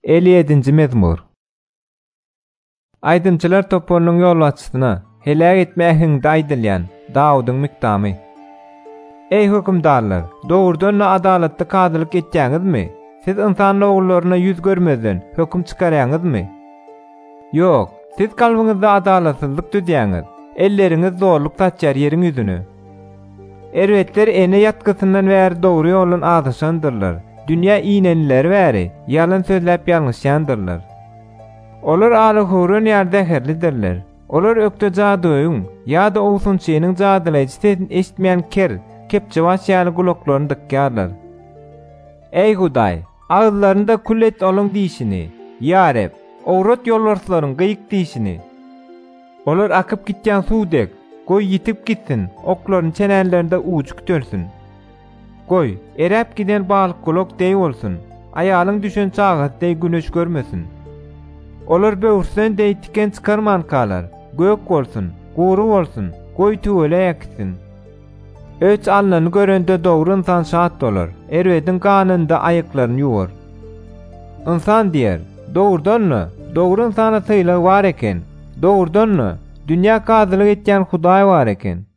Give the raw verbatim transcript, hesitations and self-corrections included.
elli yedinji mezmur. Aydymçylar topunyň ýolbaşçysyna helak etmähiň daýdylýan Dawudyň mikdamy. Ey hökümdarlar, dogurdan adalatly kadylyk etýäňizmi? Siz insan oglaryna ýüz görmezden höküm çykarýaňyzmy? Ýok, siz kalbyňyzda adalatsyzlyk tüdýäňiz. Elleriňiz zorluk taçýar ýeriň ýüzüne. Erwetler ene ýatkysyndan bäri dogry ýoldan adyşandyrlar. Dünýä iýneliler bäri ýalan sözläp ýalňyşýandyrlar. Olar alyhurun ýerde herlidirler. Olar ökde jadyň ýa-da owsunçynyň jadylaýjysyny eşitmeýän ker, kepçewaş ýaly gulaklaryny dykýarlar. Ey Hudaý, ağızlarında kullet olun diýişini, ýa Rab, owrat ýolbarslaryň gyýyk diýişini. Olar akyp gitýän suwdek, goý ýitip gitsin, oklaryň çenälerinde uçuk dönsün. Goý, eräp giden balyk gulak deý bolsun, aýalyň düşen çagatdaý güneş görmesin. Olar böwürsen deý tiken çykarman kalar, gök bolsun, gury bolsun, goý tüwele ýaksin. Öç alnany görende dogry insan şat bolar, erwediň ganynda aýaklaryny ýuwar. Insan diýer, dogurdanmy? Dogry insana syýlyk bar eken. Dogurdanmy? Dünýä kadylyk etýän Hudaý bar eken.